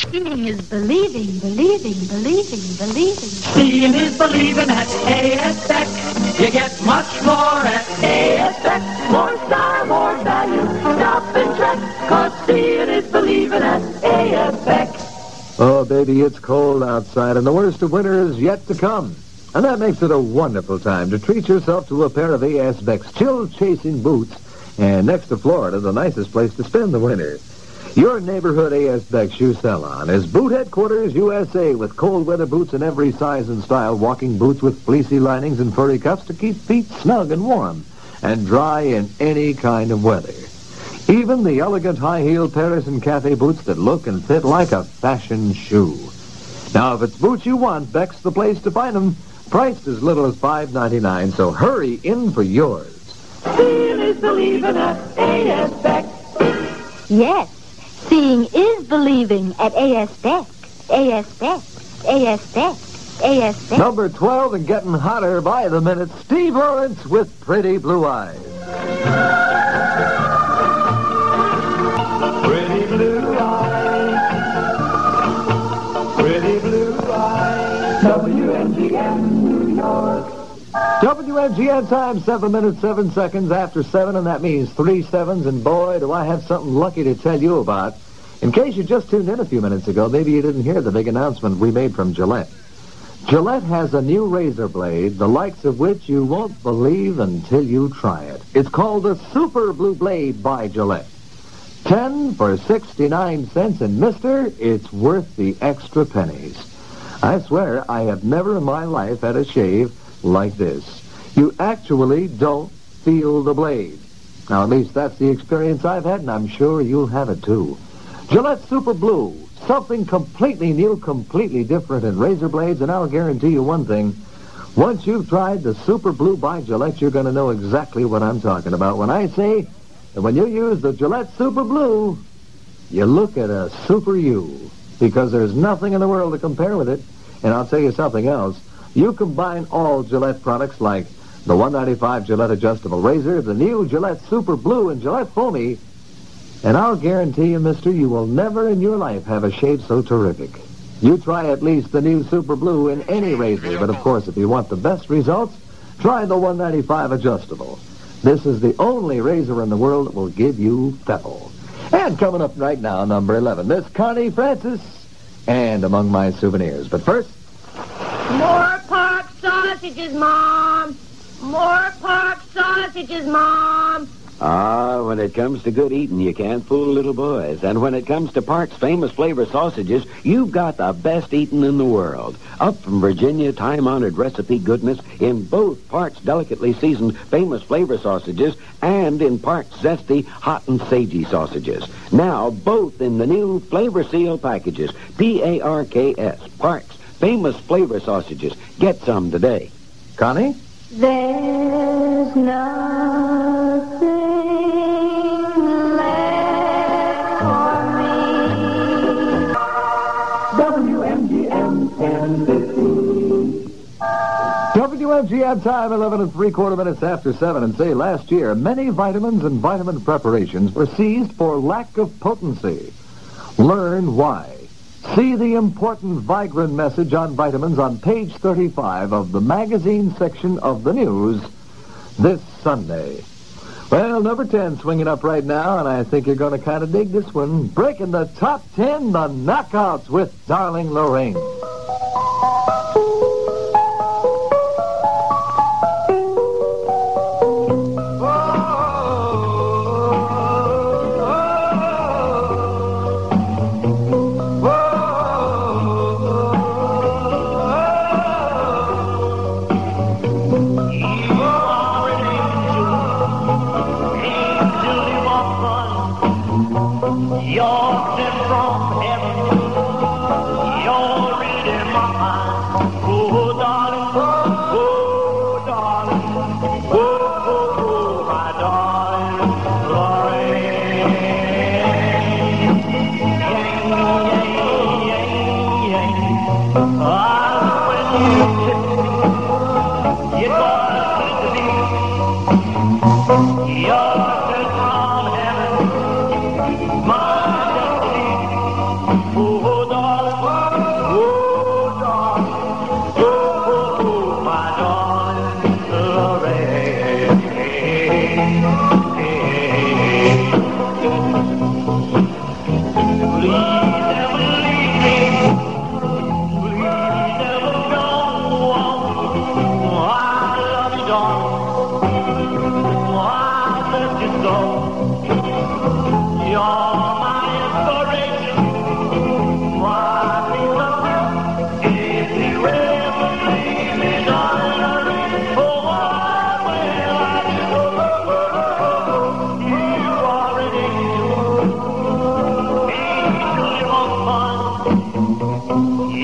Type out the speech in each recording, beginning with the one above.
Seeing is believing, believing, believing, believing. Seeing is believing at A.S. Beck. You get much more at A.S. Beck. More style, more value. Stop and check, 'cause seeing is believing at A.S. Beck. Oh, baby, it's cold outside, and the worst of winter is yet to come. And that makes it a wonderful time to treat yourself to a pair of A.S. Beck's chill-chasing boots. And next to Florida, the nicest place to spend the winter. Your neighborhood A.S. Beck shoe salon is Boot Headquarters USA, with cold weather boots in every size and style, walking boots with fleecy linings and furry cuffs to keep feet snug and warm and dry in any kind of weather. Even the elegant high-heeled Paris and Cafe boots that look and fit like a fashion shoe. Now, if it's boots you want, Beck's the place to find them. Priced as little as $5.99, so hurry in for yours. Seeing is believing at A.S. Beck. Yes, seeing is believing at A.S. Beck. A.S. Beck. A.S. Beck. A.S. Beck. Number 12 and getting hotter by the minute, Steve Lawrence with Pretty Blue Eyes. Pretty blue eyes. Pretty blue eyes. WMGM, New York. WMGN time, 7 minutes, 7 seconds after 7, and that means 3 sevens, and boy, do I have something lucky to tell you about. In case you just tuned in a few minutes ago, maybe you didn't hear the big announcement we made from Gillette. Gillette has a new razor blade, the likes of which you won't believe until you try it. It's called the Super Blue Blade by Gillette. 10 for 69 cents, and mister, it's worth the extra pennies. I swear I have never in my life had a shave like this. You actually don't feel the blade. Now, at least that's the experience I've had, and I'm sure you'll have it too. Gillette Super Blue, something completely new, completely different in razor blades, and I'll guarantee you one thing. Once you've tried the Super Blue by Gillette, you're going to know exactly what I'm talking about when I say that when you use the Gillette Super Blue, you look at a super you, because there's nothing in the world to compare with it. And I'll tell you something else. You combine all Gillette products like the 195 Gillette Adjustable Razor, the new Gillette Super Blue, and Gillette Foamy, and I'll guarantee you, mister, you will never in your life have a shave so terrific. You try at least the new Super Blue in any razor, but of course, if you want the best results, try the 195 Adjustable. This is the only razor in the world that will give you pebble. And coming up right now, number 11, Miss Connie Francis, and among my souvenirs. But first, More pork sausages, Mom. More pork sausages, Mom. When it comes to good eating, you can't fool little boys. And when it comes to Park's famous flavor sausages, you've got the best eating in the world. Up from Virginia, time-honored recipe goodness in both Park's delicately seasoned famous flavor sausages and in Park's zesty hot and sagey sausages. Now, both in the new Flavor Seal packages. P-A-R-K-S. Park's famous flavor sausages. Get some today. Connie? There's nothing left for me. WMGM 10:15. WMGM time, 11 3/4 minutes after 7. And say, last year, many vitamins and vitamin preparations were seized for lack of potency. Learn why. See the important Vigran message on vitamins on page 35 of the magazine section of the news this Sunday. Well, number 10 swinging up right now, and I think you're going to kind of dig this one. Breaking the top 10, the Knockouts with Darling Lorraine. You're sent from heaven. You're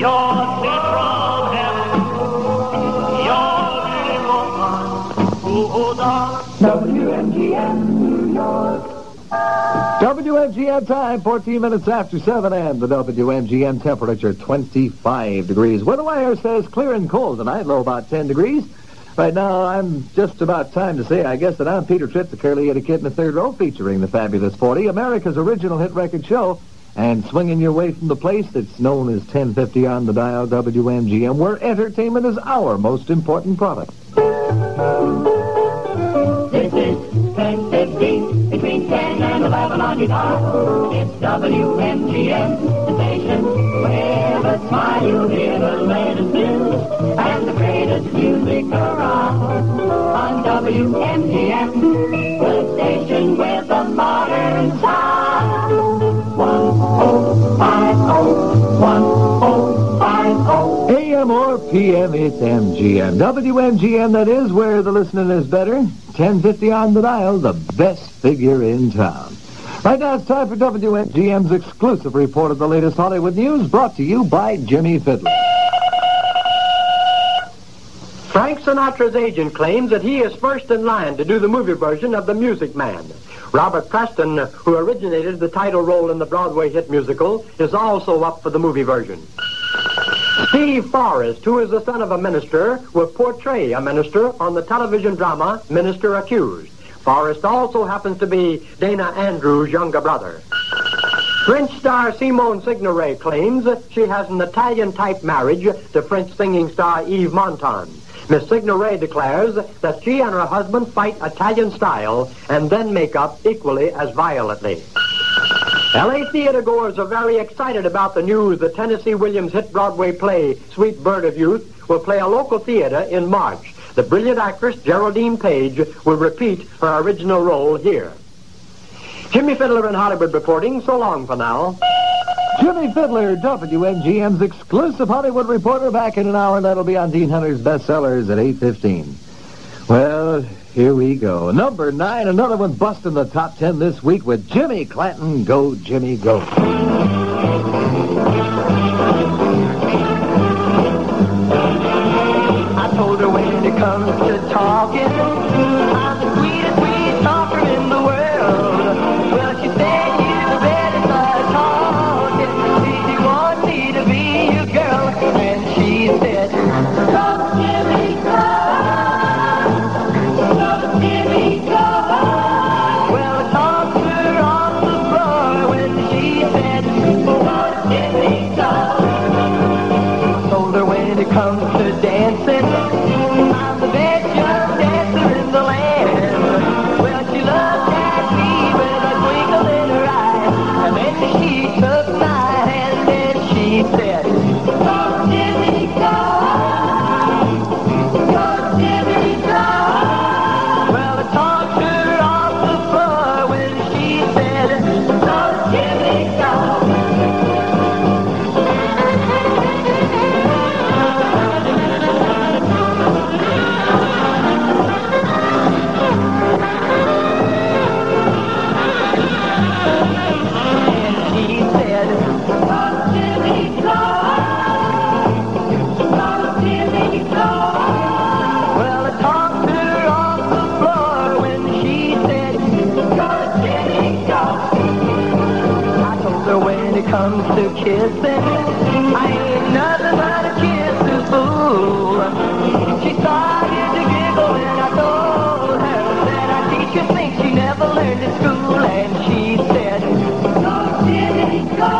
You're sweet from heaven. You're really woman. Oh, darling. WMGM, New York. WMGM time, 14 minutes after 7, and the WMGM temperature, 25 degrees. Weather Wire says clear and cold tonight, low about 10 degrees. Right now, I'm just about time to say, I guess, that I'm Peter Tripp, the curly-headed kid in the third row, featuring the Fabulous 40, America's original hit record show, and swinging your way from the place that's known as 1050 on the dial WMGM, where entertainment is our most important product. This is 10:15, between 10 and 11 on your dial. It's WMGM, the station where the smile you hear the latest news and the greatest music around. On WMGM, the station with the modern sound. 1050, 1050. AM or PM, it's MGM. WMGM, that is, where the listening is better. 1050 on the dial, the best figure in town. Right now, it's time for WMGM's exclusive report of the latest Hollywood news, brought to you by Jimmy Fiddler. Frank Sinatra's agent claims that he is first in line to do the movie version of The Music Man. Robert Preston, who originated the title role in the Broadway hit musical, is also up for the movie version. Steve Forrest, who is the son of a minister, will portray a minister on the television drama Minister Accused. Forrest also happens to be Dana Andrews' younger brother. French star Simone Signoret claims she has an Italian-type marriage to French singing star Yves Montand. Miss Signoret declares that she and her husband fight Italian style and then make up equally as violently. L.A. theatergoers are very excited about the news that Tennessee Williams' hit Broadway play, Sweet Bird of Youth, will play a local theater in March. The brilliant actress Geraldine Page will repeat her original role here. Jimmy Fiddler in Hollywood reporting. So long for now. Jimmy Fiddler, WMGM's exclusive Hollywood reporter, back in an hour, and that'll be on Dean Hunter's bestsellers at 8:15. Well, here we go. Number 9, another one busting the top 10 this week with Jimmy Clanton. Go, Jimmy, go. I told her when it comes to talking, I'm the sweetest, sweetest talker in the world. Well, she said, you better start talking if you want me to be your girl. And she said, come, Jimmy, come. Come, Jimmy, come. Well, I talked her on the floor when she said, come, Jimmy, come. Told her when it comes to dancing, I'm the best young dancer in the land. Well, she looked at me with a twinkle in her eye, and then she took my hand and she said, go, Jimmy, go. Go, Jimmy, go. Well, I talked her off the floor when she said, go, Jimmy, go. Comes to kissing, I ain't nothing but a kissing fool. She started to giggle and I told her that our teacher thinks she never learned at school. And she said, go, Jimmy, go.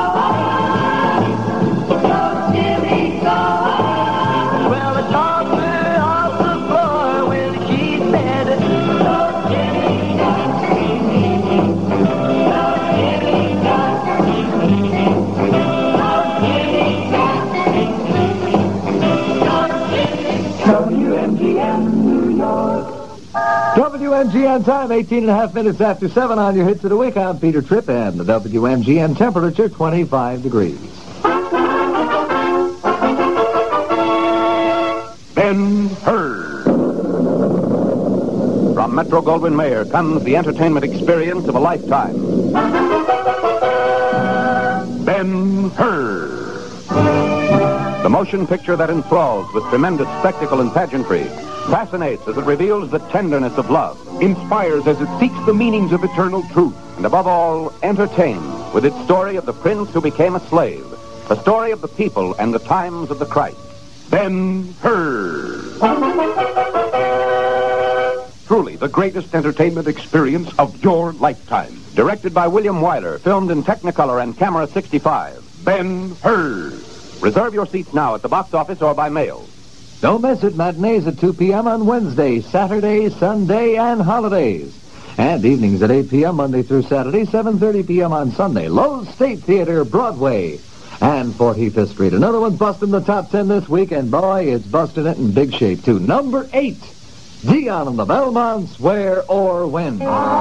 Go, Jimmy, go. Well, I talked her off the floor when she said, go, Jimmy, go. Go, Jimmy, go. WMGM, New York. WMGM time, 18 and a half minutes after 7 on your hits of the week. I'm Peter Tripp, and the WMGM temperature, 25 degrees. Ben-Hur. From Metro-Goldwyn-Mayer comes the entertainment experience of a lifetime. Ben-Hur. The motion picture that enthralls with tremendous spectacle and pageantry, fascinates as it reveals the tenderness of love, inspires as it seeks the meanings of eternal truth. and above all, entertains with its story of the prince who became a slave, the story of the people and the times of the Christ. Ben-Hur. Truly the greatest entertainment experience of your lifetime. Directed by William Wyler, filmed in Technicolor and Camera 65. Ben-Hur. Reserve your seats now at the box office or by mail. Don't miss it. Matinees at 2 p.m. on Wednesday, Saturday, Sunday, and holidays. And evenings at 8 p.m. Monday through Saturday, 7:30 p.m. on Sunday. Lowe's State Theater, Broadway, and 45th Street. Another one busting the top 10 this week, and boy, it's busting it in big shape, too. Number 8, Dion and the Belmonts, Where or When.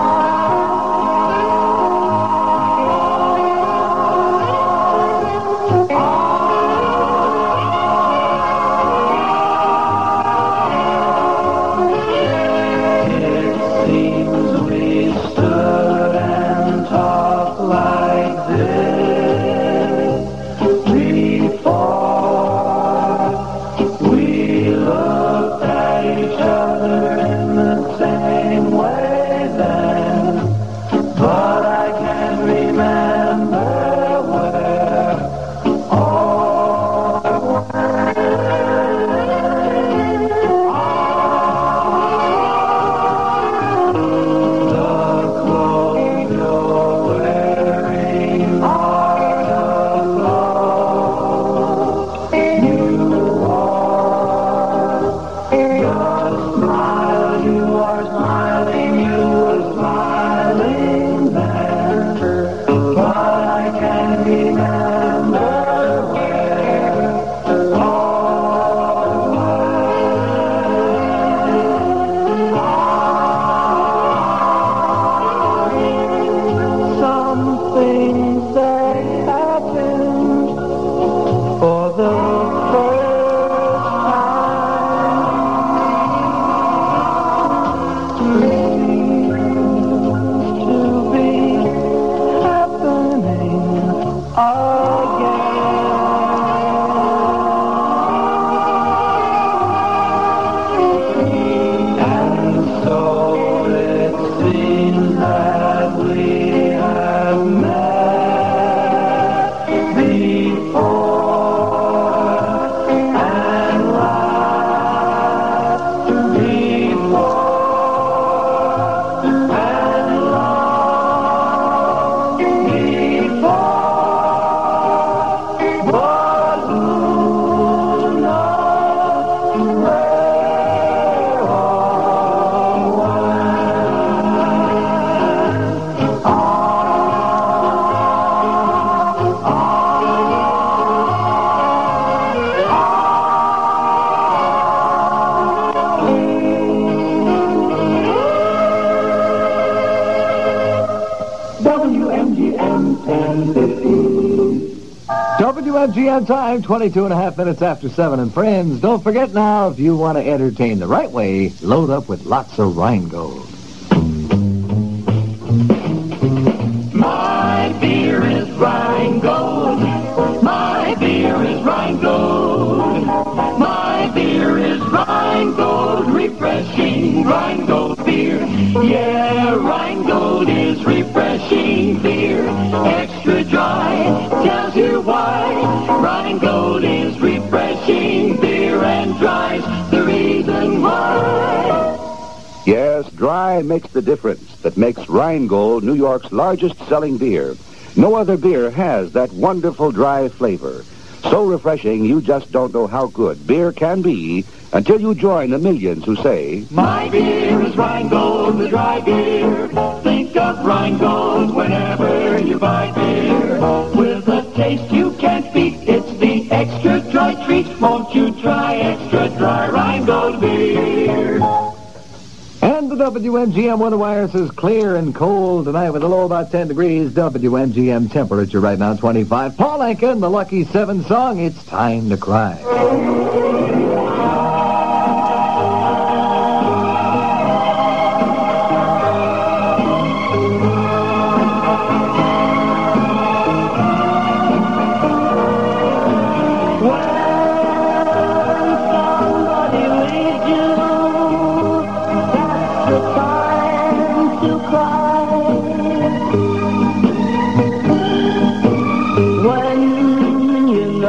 WMGM time, 22 and a half minutes after 7. And friends, don't forget now, if you want to entertain the right way, load up with lots of Rheingold. My beer is Rheingold. My beer is Rheingold. My beer is Rheingold. Refreshing Rheingold beer. Yeah, Rheingold is refreshing beer. Extra dry, tells you why. Rheingold is refreshing beer, and dry's the reason why. Yes, dry makes the difference that makes Rheingold New York's largest selling beer. No other beer has that wonderful dry flavor. So refreshing, you just don't know how good beer can be until you join the millions who say, My beer is Rheingold, the dry beer. Think of Rheingold whenever you buy beer. With a taste you can't beat, it's the extra dry treat. Won't you try extra dry Rheingold beer? And the WMGM Weather Wire says clear and cold tonight with a low about 10 degrees. WMGM temperature right now 25. Paul Anka, the Lucky 7 song, It's Time to Cry. Well,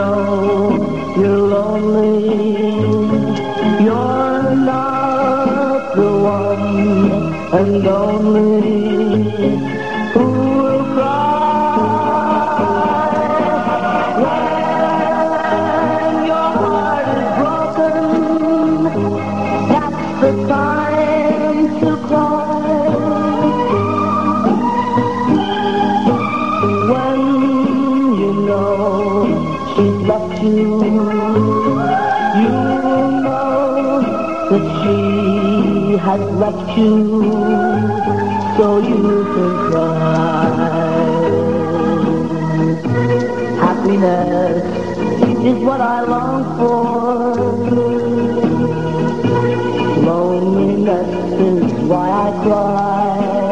know you're lonely, you're not the one and only who will cry when your heart is broken. That's the time to cry. When you know she's left you, you know that she has left you, so you can cry. Happiness is what I long for. Loneliness is why I cry.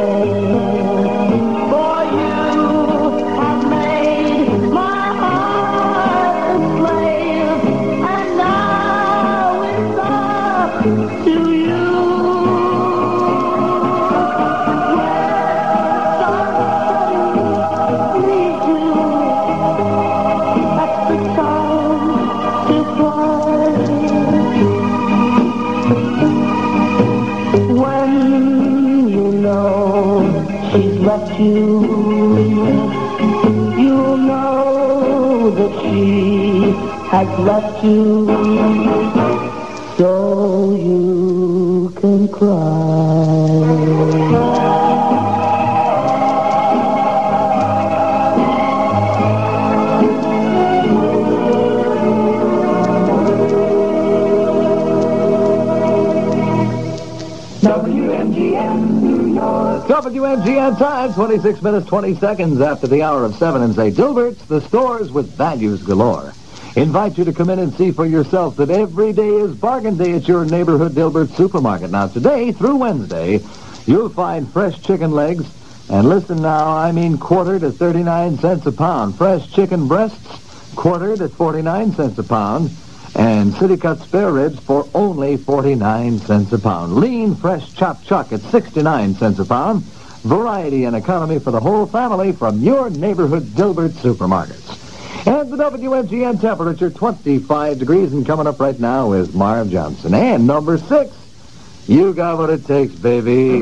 For you have made my heart a slave, and now it's up to you. Need you. That's the time to cry. When you know she's left you, you'll know that she has left you, so you can cry. WMGN time, 26 minutes, 20 seconds after the hour of 7, and say, Dilbert's, the stores with values galore. Invite you to come in and see for yourself that every day is bargain day at your neighborhood Dilbert supermarket. Now, today through Wednesday, you'll find fresh chicken legs, and listen now, I mean quartered at 39 cents a pound. Fresh chicken breasts, quartered at 49 cents a pound. And city-cut spare ribs for only 49 cents a pound. Lean, fresh chopped chuck at 69 cents a pound. Variety and economy for the whole family from your neighborhood Dilbert supermarkets. And the WMGN temperature, 25 degrees, and coming up right now is Marv Johnson. And number 6, you got what it takes, baby.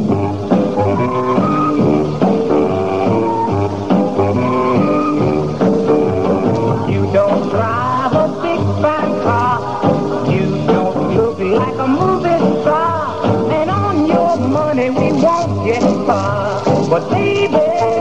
You don't drive a big fat car. You don't look like a movie star. And on your money we won't get far. But baby,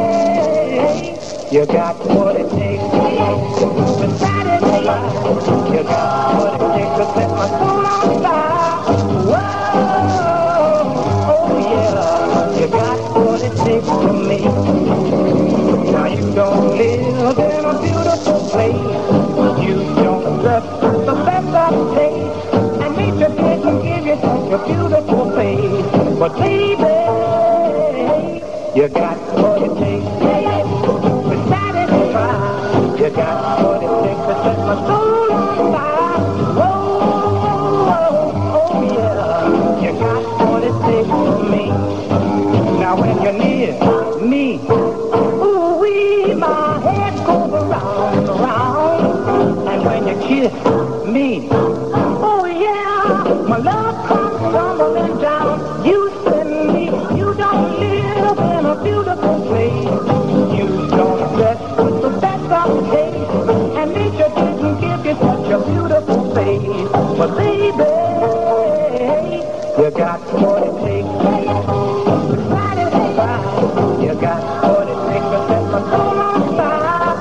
you got what it takes to satisfy. You got what it takes to set my soul on fire. Whoa, oh yeah, you got what it takes for me. Now you don't live in a beautiful place. You don't dress with the best of taste, and nature didn't give you such a beautiful face. But baby, you got what it takes to satisfy. You got what it takes to set my soul on fire. Whoa, oh yeah, you got what it takes for me. Now when you're near me, ooh-wee, my head goes around and around. And when you kiss me, oh yeah, my love comes tumbling down. You send me, you don't live in a beautiful place. You don't dress with the best of taste, and nature didn't give you such a beautiful face. But baby, you got what it takes to satisfy. You got what it takes to set my soul on fire.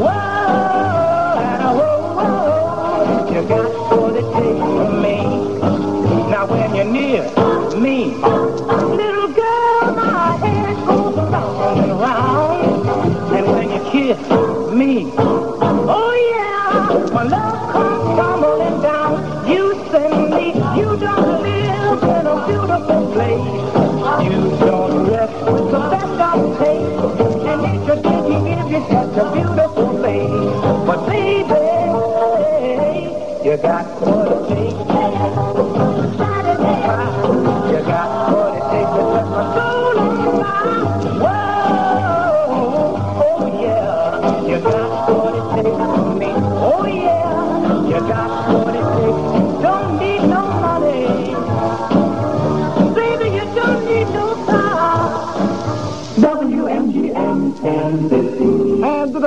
Whoa, you got what it takes for me. Now when you're near me, little girl, my head goes around and around. And when you kiss me, oh yeah, my love comes tumbling down. You send me, you don't live in a beautiful place. You don't dress with the best of taste, and nature didn't give you such a beautiful face. But baby, you got what it takes to satisfy. You got what it takes to set my soul on fire. Whoa, oh yeah, you got what it takes for me. Oh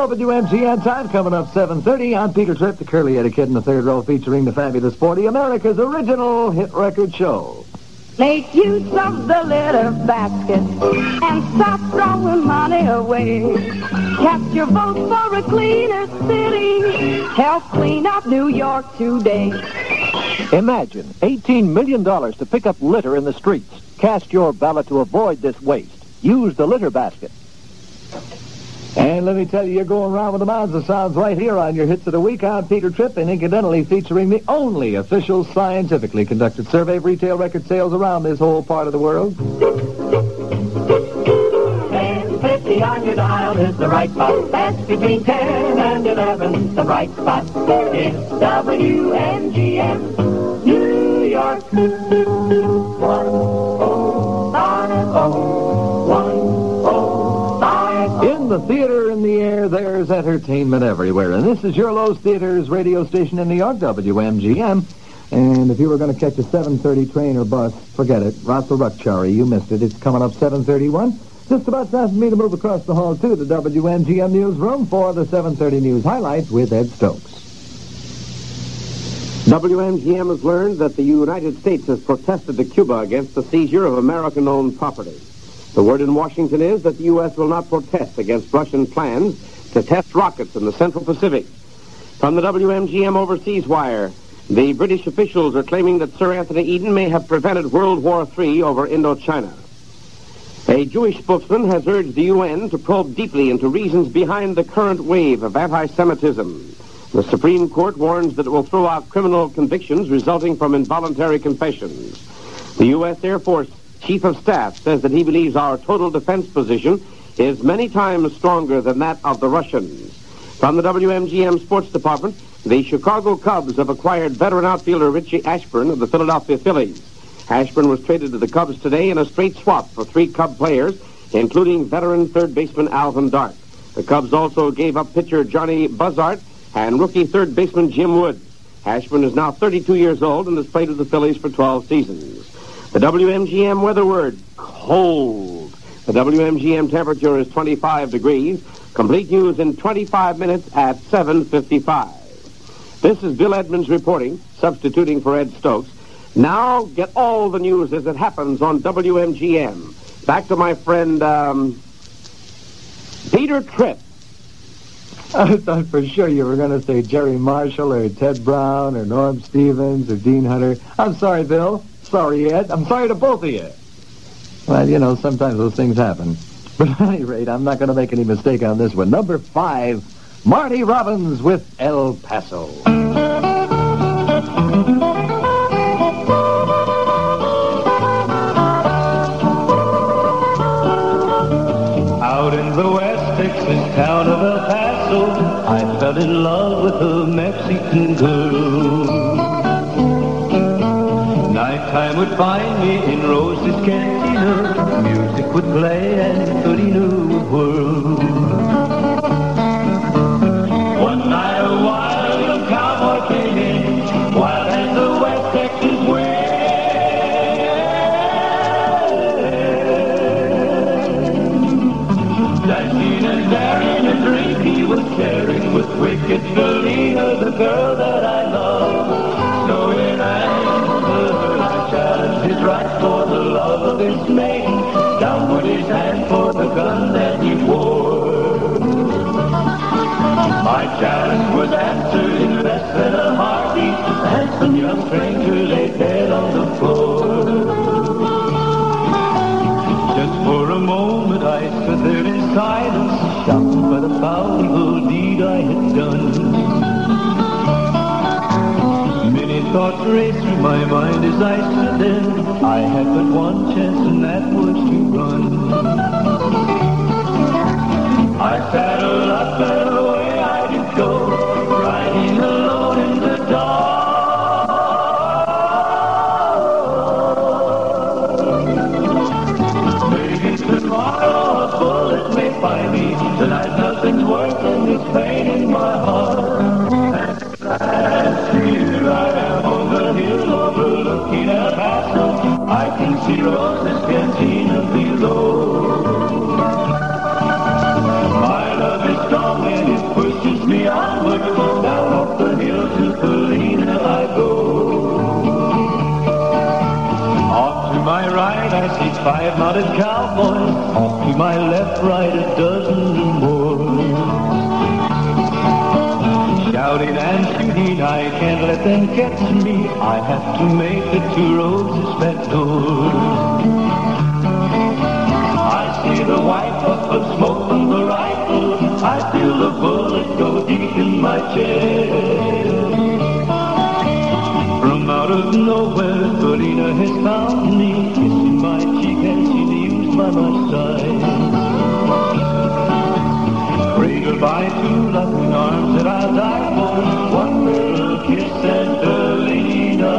WMGN time coming up 7:30. I'm Peter Tripp, the curly-headed kid in the third row, featuring the fabulous 40, America's original hit record show. Make use of the litter basket and stop throwing money away. Cast your vote for a cleaner city. Help clean up New York today. Imagine $18 million to pick up litter in the streets. Cast your ballot to avoid this waste. Use the litter basket. And let me tell you, you're going around with the Mazda sounds right here on your Hits of the Week. I'm Peter Tripp, and incidentally featuring the only official scientifically conducted survey of retail record sales around this whole part of the world. 1050 on your dial is the right spot. That's between 10 and 11. The right spot is WMGM, New York. 105. In the theater, in the air, there's entertainment everywhere. And this is your Lowe's Theater's radio station in New York, WMGM. And if you were going to catch a 7:30 train or bus, forget it. Rasa Rukchari, you missed it. It's coming up 7:31. Just about time for me to move across the hall to the WMGM newsroom for the 7:30 news highlights with Ed Stokes. WMGM has learned that the United States has protested to Cuba against the seizure of American-owned property. The word in Washington is that the U.S. will not protest against Russian plans to test rockets in the Central Pacific. From the WMGM Overseas Wire, the British officials are claiming that Sir Anthony Eden may have prevented World War III over Indochina. A Jewish spokesman has urged the UN to probe deeply into reasons behind the current wave of anti-Semitism. The Supreme Court warns that it will throw out criminal convictions resulting from involuntary confessions. The U.S. Air Force Chief of Staff says that he believes our total defense position is many times stronger than that of the Russians. From the WMGM Sports Department, the Chicago Cubs have acquired veteran outfielder Richie Ashburn of the Philadelphia Phillies. Ashburn was traded to the Cubs today in a straight swap for 3 Cub players, including veteran third baseman Alvin Dark. The Cubs also gave up pitcher Johnny Buzzard and rookie third baseman Jim Woods. Ashburn is now 32 years old and has played with the Phillies for 12 seasons. The WMGM weather word, cold. The WMGM temperature is 25 degrees. Complete news in 25 minutes at 7:55. This is Bill Edmonds reporting, substituting for Ed Stokes. Now get all the news as it happens on WMGM. Back to my friend, Peter Tripp. I thought for sure you were going to say Jerry Marshall or Ted Brown or Norm Stevens or Dean Hunter. I'm sorry, Bill. Sorry, Ed. I'm sorry to both of you. Well, you know, sometimes those things happen. But at any rate, I'm not going to make any mistake on this one. Number 5, Marty Robbins with El Paso. Out in the West Texas town of El Paso, I fell in love with a Mexican girl. Nighttime would find me in Rose's Cantina. Music would play and 30 new world. One night a wild young cowboy came in, wild as the West Texas wind. Dashing and daring and drink he was sharing with wicked Selena, the girl that I love. So in anger I challenged his right for the love of his maiden. Down with his hand for the gun that he wore. My challenge was answered in less than a heartbeat. The handsome young stranger lay dead on the floor. Just for a moment I stood there in silence, shocked by the foul evil deed I had done. Many thoughts raced through my mind as I stood there. I had but one chance, and that was to run. I saddled up and away I did go, riding alone in the dark. Maybe tomorrow a bullet may find me. Tonight nothing's worse than this pain in my heart. And here I am on the hill overlooking El Paso. I can see Rose's Cantina below. My love is strong and it's 5 mounted cowboys, off to my left, right, a dozen more. Shouting and shooting, I can't let them catch me. I have to make it to Rose's back door. I see the white puff of smoke from the rifle. I feel the bullet go deep in my chest. From out of nowhere, Felina has found me, kissing my cheek and she kneels by my side. Cradled by 2 loving arms that I'll die for, one little kiss and Felina,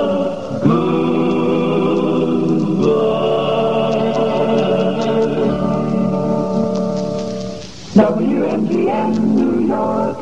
goodbye. WMGM, New York.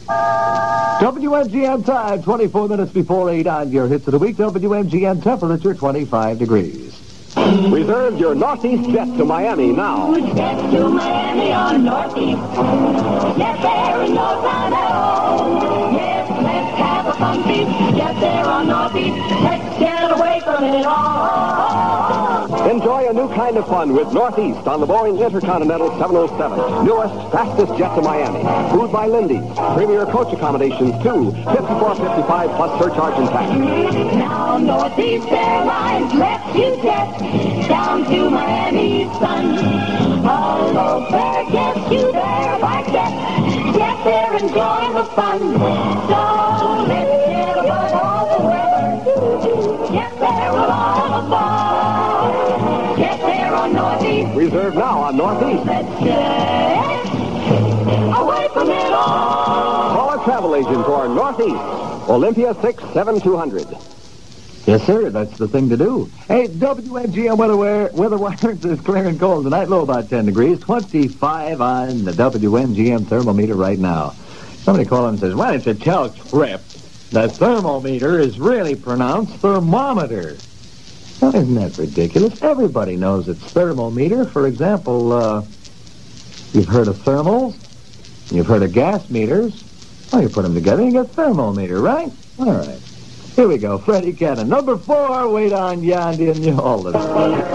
WMGM time, 24 minutes before 8 on your hits of the week. WMGM temperature, 25 degrees. Reserve your Northeast jet to Miami now. Jet to Miami on Northeast. Get there in no time at all. Yes, let's have a fun feast. Get there on Northeast. Let's get away from it all. Enjoy a new kind of fun with Northeast on the Boeing Intercontinental 707. Newest, fastest jet to Miami. Food by Lindy's. Premier coach accommodations, too. $54.55 plus surcharge and tax. Now Northeast Airlines lets you jet down to Miami, sun. All over gets you there by jet. Get there and join the fun. So let's get above all the weather. Get there with all the fun. Get there on Northeast. Reserve now on Northeast. Let's get away from it all. Call a travel agent for Northeast. Olympia 67200. Yes, sir. That's the thing to do. Hey, WMGM weather wire says clear and cold tonight. Low about 10 degrees. 25 on the WMGM thermometer right now. Somebody called and says, why don't you tell Trip the thermometer is really pronounced thermometer? Well, isn't that ridiculous? Everybody knows it's thermometer. For example, you've heard of thermals. You've heard of gas meters. Well, you put them together and you get thermometer, right? All right. Here we go, Freddie Cannon. Number 4, wait on Yandy and you hold it.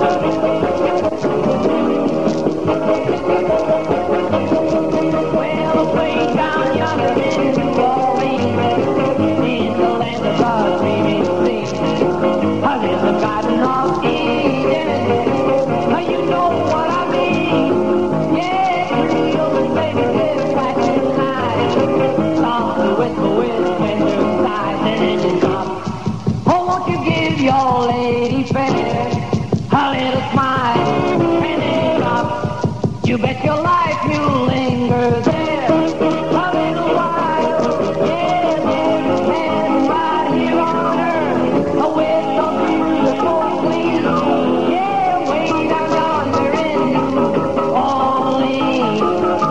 Well, way down yonder in New Orleans, in the land of God's baby sleep, I live the Garden of Eden. Now you know what I mean. Yeah, children, baby, live flashing lights, songs with the wind when they're sighs and in the top. Oh, won't you give your lady fair a little smile and then drop? You bet your life you'll linger there a little while. Yeah, and right here on earth, with so beautiful queen. Yeah, way down yonder in New Orleans.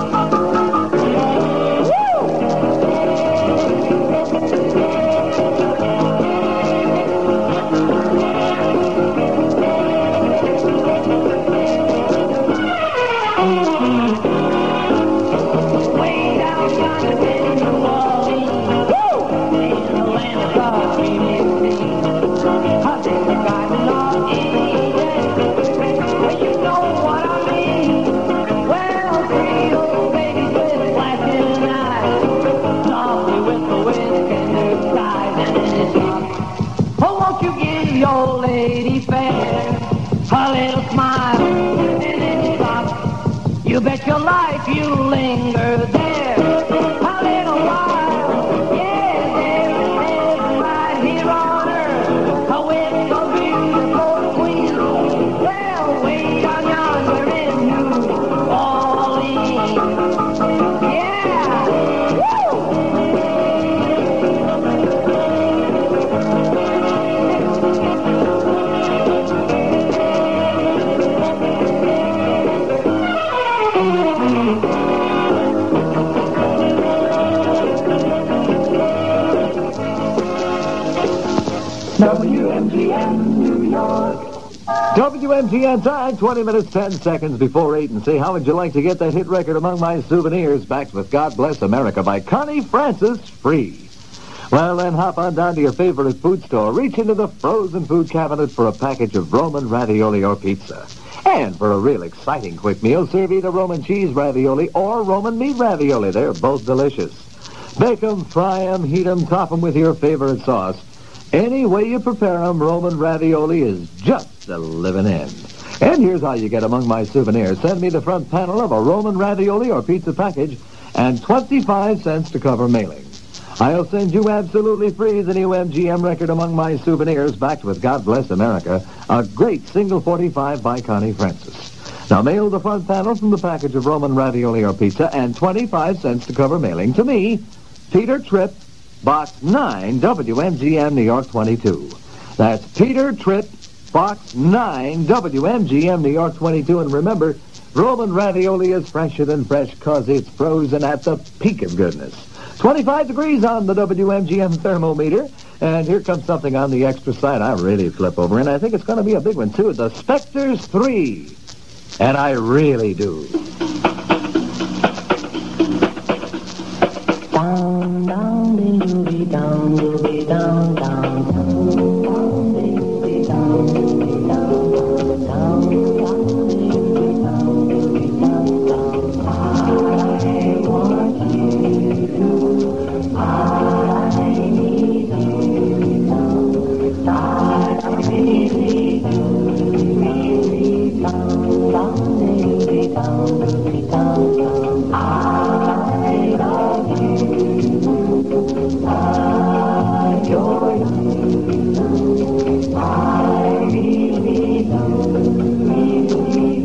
Your lady fair a little smile and then stop. You bet your life you'll linger there a little while. Yeah, there right here on earth with so beautiful queen. Well, way down yonder in New Orleans. Yeah. Woo! WMGM, New York. WMGM time, 20 minutes, 10 seconds before 8. And say, how would you like to get that hit record among my souvenirs? Backed with God Bless America by Connie Francis, free. Well, then hop on down to your favorite food store. Reach into the frozen food cabinet for a package of Roman ravioli or pizza. And for a real exciting quick meal, serve either Roman cheese ravioli or Roman meat ravioli. They're both delicious. Bake 'em, fry 'em, heat 'em, top 'em with your favorite sauce. Any way you prepare 'em, Roman ravioli is just a living end. And here's how you get among my souvenirs. Send me the front panel of a Roman ravioli or pizza package and 25 cents to cover mailing. I'll send you absolutely free the new MGM record among my souvenirs, backed with God Bless America, a great single 45 by Connie Francis. Now mail the front panel from the package of Roman ravioli or pizza and 25 cents to cover mailing to me, Peter Tripp, Box 9, WMGM, New York 22. That's Peter Tripp, Box 9, WMGM, New York 22. And remember, Roman ravioli is fresher than fresh because it's frozen at the peak of goodness. 25 degrees on the WMGM thermometer. And here comes something on the extra side I really flip over, and I think it's going to be a big one, too. The Spectres 3. And I really do. Down, down, dee down, down, down, down, down, dee down, down, down, down, I want you, I need you, I really do, really down, down, dee down, down, down, I love you. I adore you. I really do, really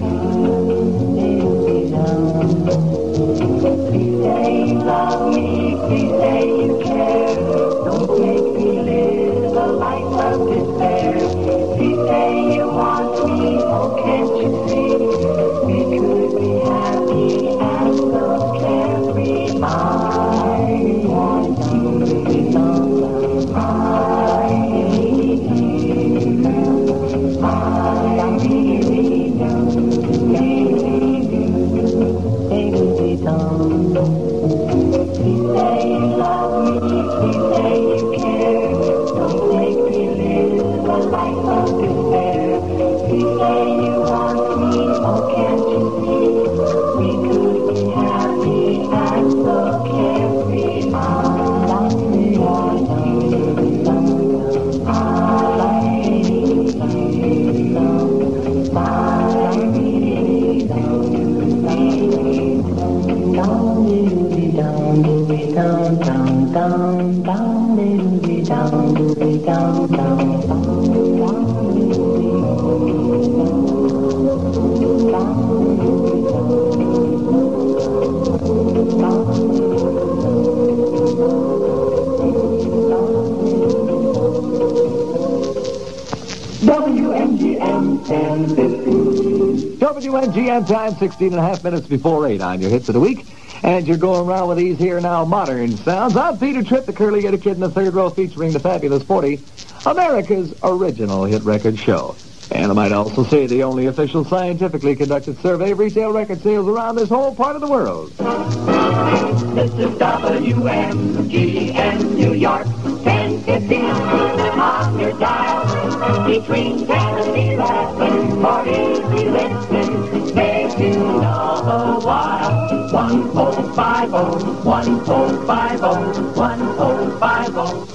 do. Please say you love me, please say you care. Don't make me live a life of despair. Please say you want me, oh can't you see? We could be happy and so carefree. I want WMGM time, 16 and a half minutes before 8 on your hits of the week. And you're going around with these here now modern sounds. I'm Peter Tripp, the curly-headed kid in the third row, featuring the Fabulous 40, America's original hit record show. And I might also say the only official scientifically conducted survey of retail record sales around this whole part of the world. This is WMGM New York, 10:15 on your dial. Between 10 and 11 for easy listening. Stay tuned all the while. 1050, 1050, 1050.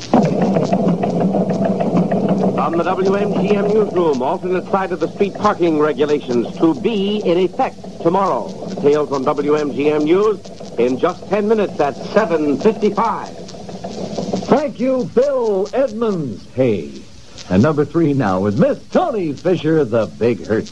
From the WMGM newsroom, alternate side of the street parking regulations to be in effect tomorrow. Details on WMGM News in just 10 minutes at 7:55. Thank you, Bill Edmonds. Hey. And number 3 now with Miss Toni Fisher, The Big Hurt.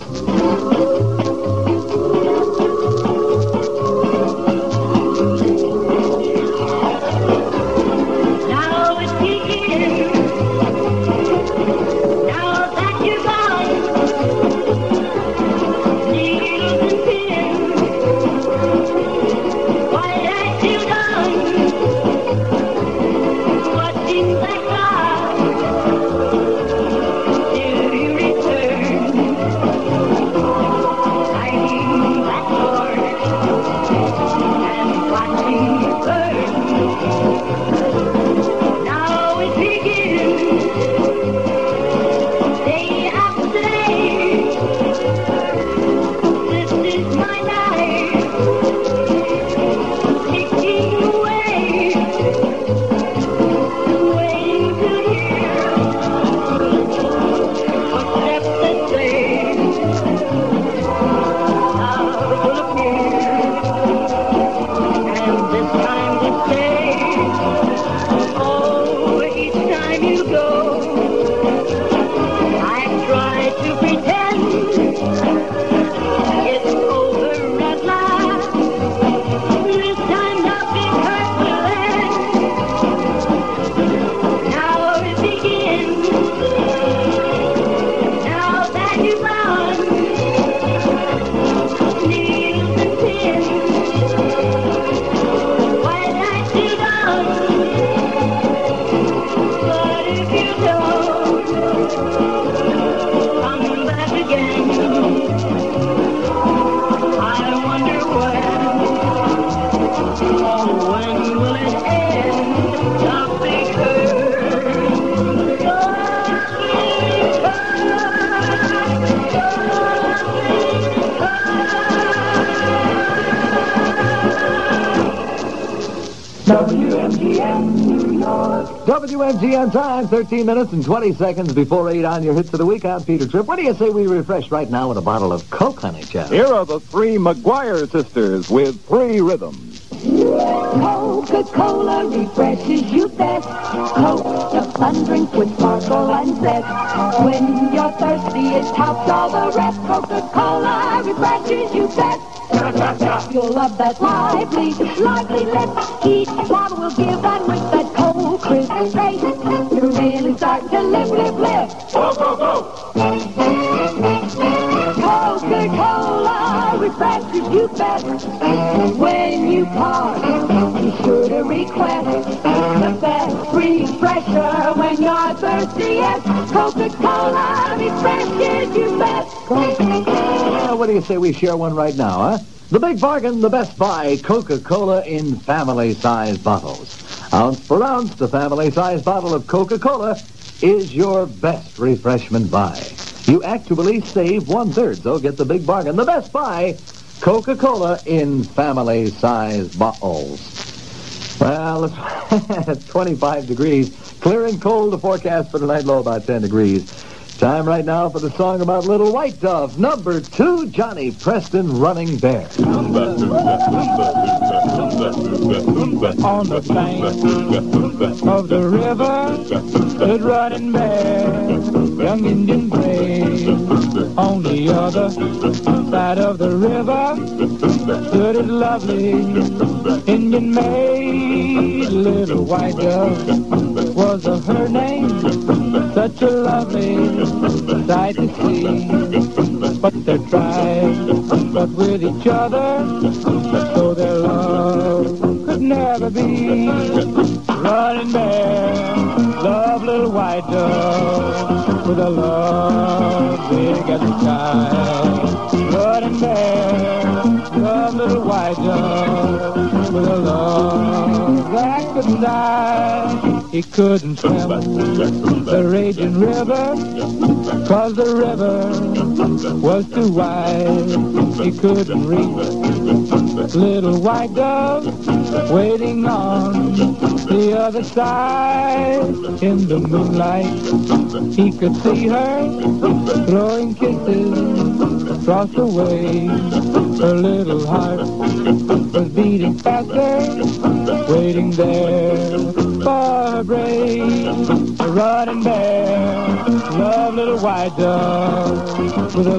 WMGN time, 13 minutes and 20 seconds before 8 on your hits of the week. I'm Peter Tripp. What do you say we refresh right now with a bottle of Coke, honey, Chuck? Here are the three McGuire sisters with Three Rhythms. Coca-Cola refreshes you best. Coke, the fun drink with sparkle and zest. When you're thirsty, it tops all the rest. Coca-Cola refreshes you best. You'll love that lively lift. Each bottle will give that whip that cold, crisp taste. You really start to live. Go, go, go! Coca-Cola refreshes you best. When you part, be sure to request the best refresher when you're thirsty. Yes, Coca-Cola refreshes you best. Well, what do you say we share one right now, huh? The Big Bargain, the Best Buy, Coca-Cola in family-sized bottles. Ounce per ounce, the family-sized bottle of Coca-Cola is your best refreshment buy. You actually save 1/3, so get the Big Bargain, the Best Buy, Coca-Cola in family-sized bottles. Well, it's 25 degrees. Clear and cold, the forecast for tonight, low about 10 degrees. Time right now for the song about Little White Dove. Number 2, Johnny Preston, Running Bear. On the bank of the river stood Running Bear, young Indian brave. On the other side of the river stood his lovely Indian maid. Little White Dove was her name, such a lovely sight to see. But they tried, but with each other, so their love could never be. Running Bear, love Little White Dove, with a love big as the sky. Running Bear, love Little White Dove, with a love that couldn't die. He couldn't swim the raging river, 'cause the river was too wide. He couldn't reach Little White Dove waiting on the other side. In the moonlight, he could see her throwing kisses across the way. Her little heart was beating faster, waiting there for her brave. Running Bear, love Little White Dove, with a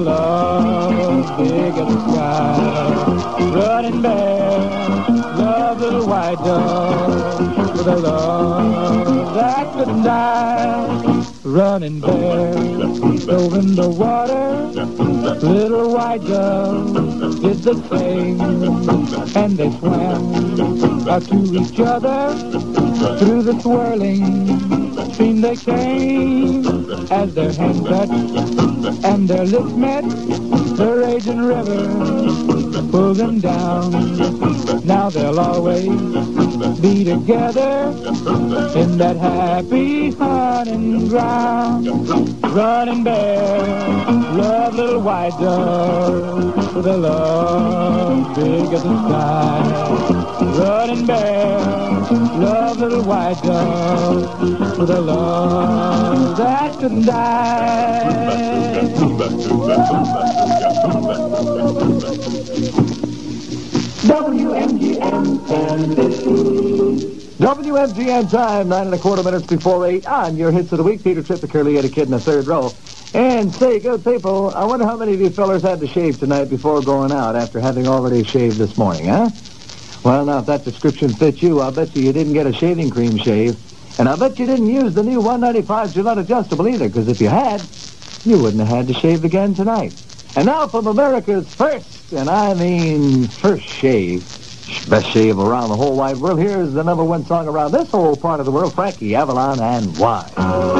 love big as the sky. Running Bear, love Little White Dove, with a love that couldn't die. Running Bear dove in the water, Little White Dove did the same, and they swam out to each other. Through the swirling stream they came. As their hands touched and their lips met, the raging river pulled them down. Now they'll always be together in that happy hunting ground. Running Bear, love Little White Dove, with a love big as the sky. Running Bear, love Little White Dove, with a love that couldn't die. WMGN WMGN time, 9 1/4 minutes before 8 on your hits of the week. Peter Tripp, the curly-headed kid in the third row. And say, good people, I wonder how many of you fellers had to shave tonight before going out after having already shaved this morning, huh? Well, now, if that description fits you, I'll bet you didn't get a shaving cream shave. And I'll bet you didn't use the new 195 Gillette Adjustable either, because if you had, you wouldn't have had to shave again tonight. And now from America's first, and I mean first shave, best shave around the whole wide world, here's the #1 song around this whole part of the world, Frankie Avalon and Why.